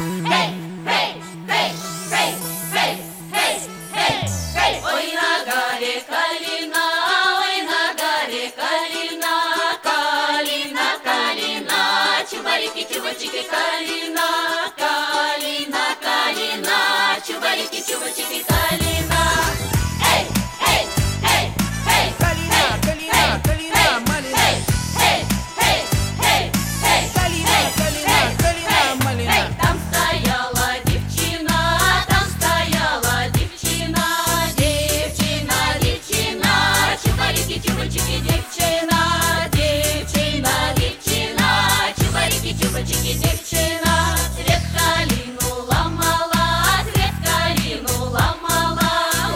Hey, hey, hey, hey, hey, hey, hey, hey. Ой, на горе калина, ой, на горе калина, калина, калина, чубарики, чубачики, калина, калина, калина, чубарики, чубачики, калина. Эй, эй, эй, эй, Калина, калина, калина, малина. эй, эй, эй, эй, Калина, калина, калина, малина. там стояла девчина, девчина, девчина, чубарики, чубачики, девчина, девчина, девчина, чубарики, чубачики, девчина. Цвет калину ломала, ломала,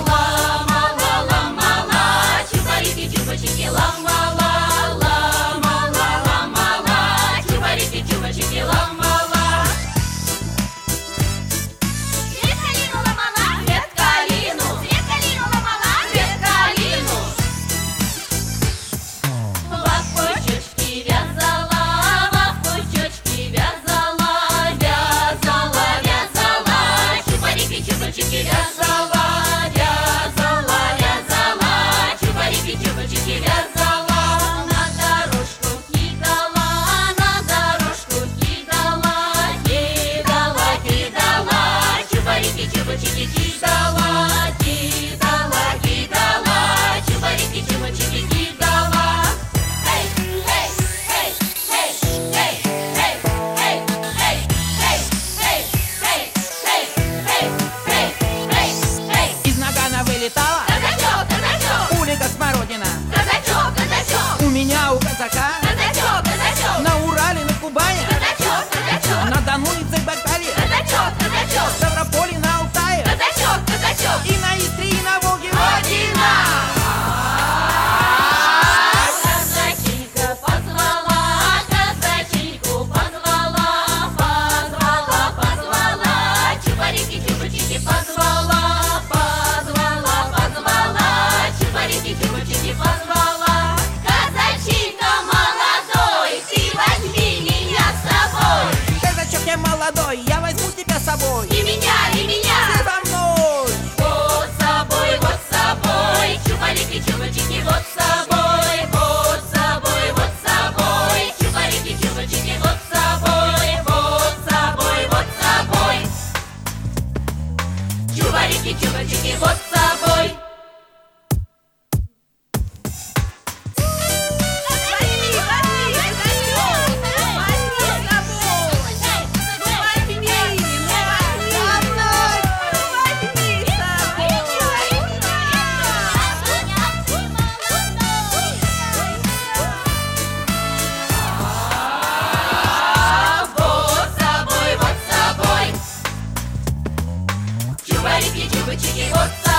чубарики, чубачики, ломала, чубарики, чубачики, ломала. Цвет калину ломала, цвет калину ломала, цвет калину. В пучочки вязала, чубарики, чубачики, вязала, чубарики, чубачики, вязала. На дорожку кидала, кидала, чубарики, чубачики, кидала, чубарики, чубачики, кидала. Эй, эй, эй, эй, эй, эй, эй, эй, эй, эй, эй, эй, эй, эй, эй. Из нагана вылетала Казачок, улика смородина. казачок, У меня у казака казачок, на Урале, на Кубани, казачок, на Дону и Забайкалье, казачок, в Ставрополе, на Алтае казачок. и на Истре, и на Волге. Родина! Казаченька позвала, казаченьку позвала, чубарики, чубачики, позвала, чубарики, чубачики, позвала. Казаченька молодой, ты возьми меня с собой. Казачок я молодой, я возьму тебя с собой. И меня, Ты со мной. вот с собой, чубарики, чубачики, вот с собой, чубарики, чубачики, вот с собой, чубарики, чубачики, вот с собой. Вот с собой, чубарики, чубачики, вот с